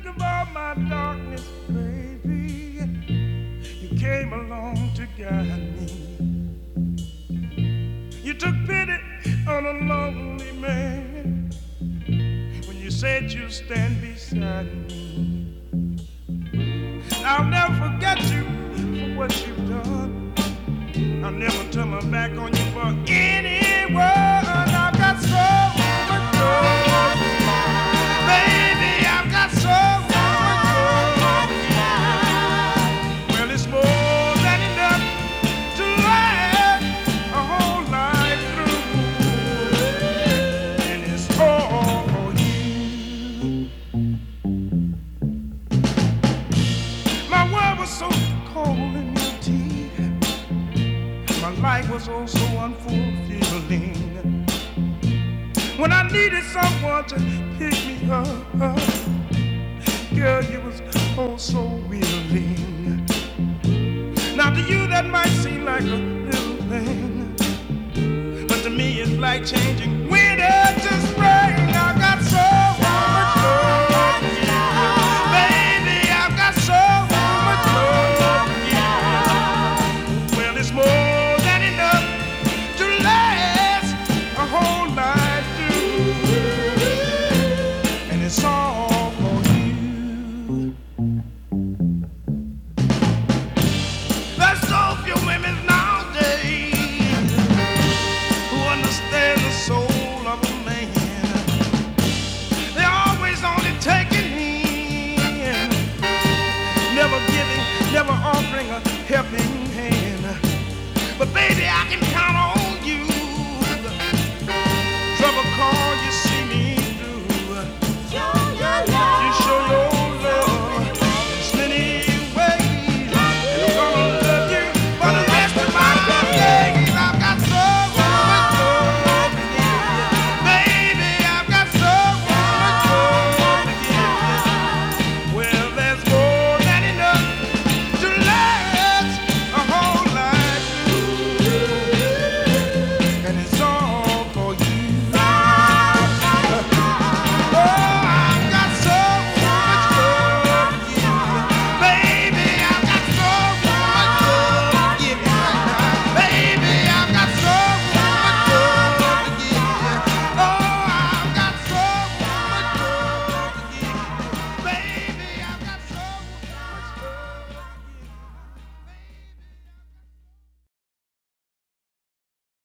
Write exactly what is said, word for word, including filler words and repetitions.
of all my darkness, baby, you came along to guide me. You took pity on a lonely man when you said you'd stand beside me. I'll never forget you for what you've done. I'll never turn my back on you for anyone. I've got so much love, baby. I've got so much love. Well, it's more than enough to last a whole life through, and it's all for you. My world was so cold and empty. My life was oh so unfulfilling. When I needed someone to pick me up, girl, you was oh so willing. Now to you that might seem like a little thing, but to me it's like changing winter to spring. I got so much love, baby. I've got so much love. Well, it's more help me